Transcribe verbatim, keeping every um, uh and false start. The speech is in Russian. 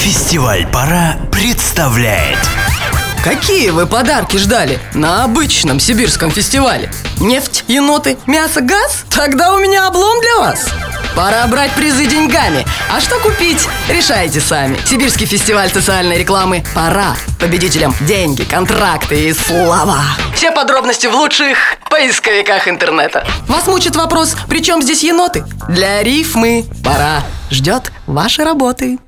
Фестиваль «Пора» представляет. Какие вы подарки ждали на обычном сибирском фестивале? Нефть, еноты, мясо, газ? Тогда у меня облом для вас. Пора брать призы деньгами. А что купить? Решайте сами. Сибирский фестиваль социальной рекламы «Пора». Победителям деньги, контракты и слава. Все подробности в лучших поисковиках интернета. Вас мучит вопрос, при чем здесь еноты? Для рифмы «Пора» ждет вашей работы.